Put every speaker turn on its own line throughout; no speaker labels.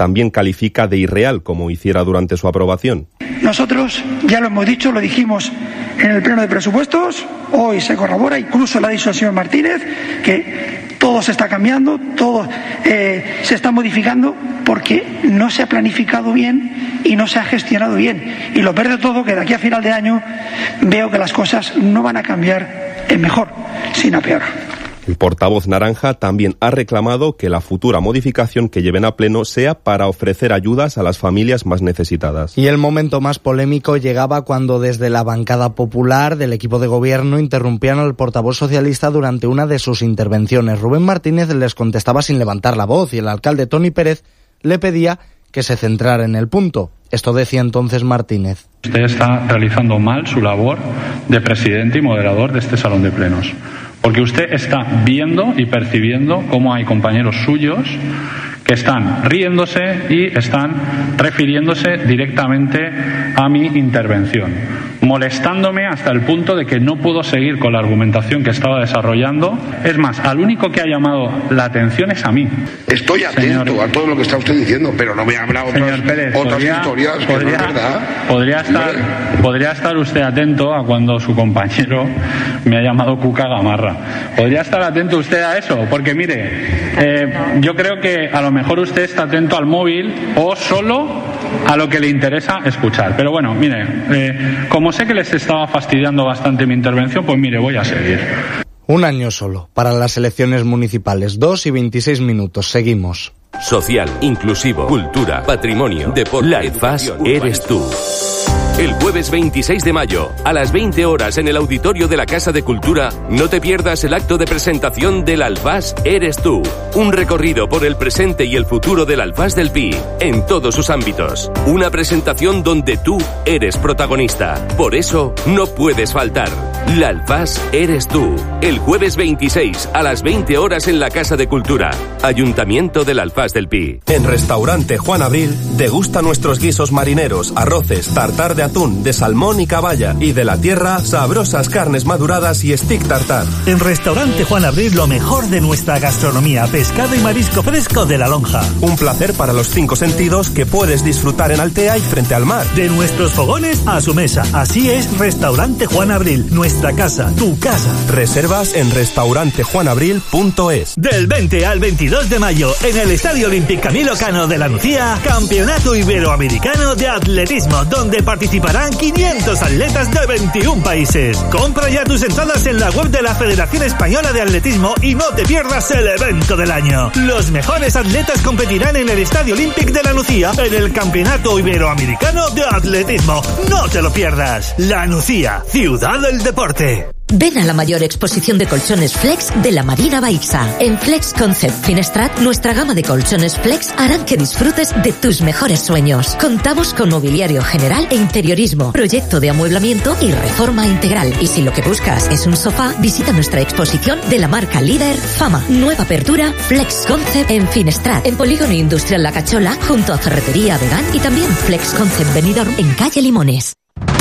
también califica de irreal, como hiciera durante su aprobación.
Nosotros ya lo hemos dicho, lo dijimos en el pleno de presupuestos, hoy se corrobora, incluso lo ha dicho el señor Martínez, que todo se está cambiando, todo se está modificando porque no se ha planificado bien y no se ha gestionado bien. Y lo peor de todo, que de aquí a final de año veo que las cosas no van a cambiar en mejor, sino a peor.
El portavoz naranja también ha reclamado que la futura modificación que lleven a pleno sea para ofrecer ayudas a las familias más necesitadas.
Y el momento más polémico llegaba cuando desde la bancada popular del equipo de gobierno interrumpían al portavoz socialista durante una de sus intervenciones. Rubén Martínez les contestaba sin levantar la voz y el alcalde Toni Pérez le pedía que se centrara en el punto. Esto decía entonces Martínez.
Usted está realizando mal su labor de presidente y moderador de este salón de plenos. Porque usted está viendo y percibiendo cómo hay compañeros suyos que están riéndose y están refiriéndose directamente a mi intervención, molestándome hasta el punto de que no puedo seguir con la argumentación que estaba desarrollando. Es más, al único que ha llamado la atención es a mí.
Estoy atento a todo lo que está usted diciendo, pero no me habla otras historias que no es verdad.
Podría estar usted atento a cuando su compañero me ha llamado Cuca Gamarra. Podría estar atento usted a eso, porque mire, yo creo que a lo mejor usted está atento al móvil o solo a lo que le interesa escuchar. Pero bueno, mire, como sé que les estaba fastidiando bastante mi intervención, pues mire, voy a seguir.
Un año solo para las elecciones municipales, 2:26 minutos. Seguimos.
Social, inclusivo, cultura, patrimonio, deporte. La ALFAS eres tú. El jueves 26 de mayo, a las 20 horas en el auditorio de la Casa de Cultura, no te pierdas el acto de presentación del ALFAS Eres Tú. Un recorrido por el presente y el futuro del ALFAS del Pi, en todos sus ámbitos. Una presentación donde tú eres protagonista. Por eso, no puedes faltar. La ALFAS Eres Tú. El jueves 26, a las 20 horas en la Casa de Cultura. Ayuntamiento del ALFAS del Pi.
En Restaurante Juan Abril, degusta nuestros guisos marineros, arroces, tartar de atún, de salmón y caballa, y de la tierra, sabrosas carnes maduradas y stick tartar.
En Restaurante Juan Abril, lo mejor de nuestra gastronomía, pescado y marisco fresco de La Lonja.
Un placer para los 5 sentidos que puedes disfrutar en Altea y frente al mar.
De nuestros fogones a su mesa. Así es Restaurante Juan Abril, nuestra casa, tu casa.
Reservas en restaurantejuanabril.es.
Del 20 al 22 de mayo, en el Estadio Olímpic Camilo Cano de La Nucía, Campeonato Iberoamericano de Atletismo, donde participarán 500 atletas de 21 países. Compra ya tus entradas en la web de la Federación Española de Atletismo y no te pierdas el evento del año. Los mejores atletas competirán en el Estadio Olímpic de La Nucía en el Campeonato Iberoamericano de Atletismo. No te lo pierdas. La Nucía, ciudad del deporte.
Ven a la mayor exposición de colchones Flex de la Marina Baixa. En Flex Concept Finestrat, nuestra gama de colchones Flex harán que disfrutes de tus mejores sueños. Contamos con mobiliario general e interiorismo, proyecto de amueblamiento y reforma integral. Y si lo que buscas es un sofá, visita nuestra exposición de la marca líder Fama. Nueva apertura Flex Concept en Finestrat, en Polígono Industrial La Cachola, junto a Ferretería Vegan, y también Flex Concept Benidorm en calle Limones.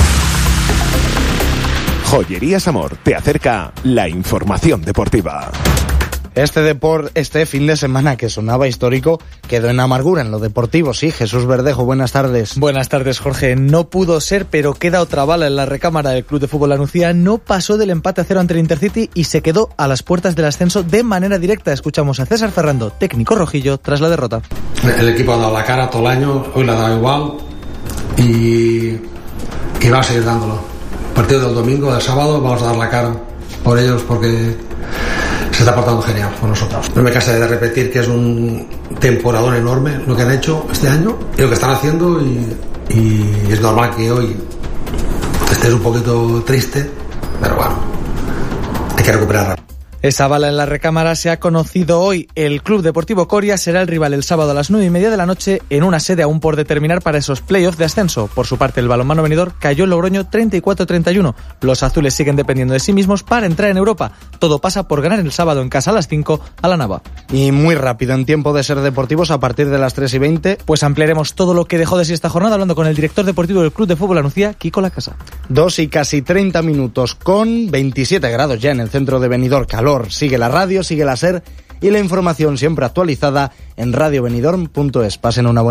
Joyerías Amor te acerca la información deportiva.
Este fin de semana que sonaba histórico quedó en amargura en lo deportivo. Sí, Jesús Verdejo, buenas tardes.
Buenas tardes, Jorge. No pudo ser, pero queda otra bala en la recámara del Club de Fútbol La Nucía. No pasó del empate a 0 ante el Intercity y se quedó a las puertas del ascenso de manera directa. Escuchamos a César Ferrando, técnico rojillo, tras la derrota.
El equipo ha dado la cara todo el año, hoy le ha dado igual y va a seguir dándolo. Partido del domingo, del sábado, vamos a dar la cara por ellos porque se está portando genial con nosotros. No me cansaré de repetir que es un temporadón enorme lo que han hecho este año y lo que están haciendo y es normal que hoy estés un poquito triste, pero bueno, hay que recuperar.
Esa bala en la recámara se ha conocido hoy. El Club Deportivo Coria será el rival el sábado a las 9:30 de la noche en una sede aún por determinar para esos playoffs de ascenso. Por su parte, el balonmano Benidorm cayó en Logroño 34-31. Los azules siguen dependiendo de sí mismos para entrar en Europa. Todo pasa por ganar el sábado en casa a las 5 a la Nava.
Y muy rápido, en tiempo de ser deportivos, a partir de las 3:20,
pues ampliaremos todo lo que dejó de sí esta jornada hablando con el director deportivo del Club de Fútbol La Nucía, Kiko Lacasa.
2 y casi 30 minutos con 27 grados ya en el centro de Benidorm. Calor, sigue la radio, sigue la SER y la información siempre actualizada en radiobenidorm.es. Pasen una buena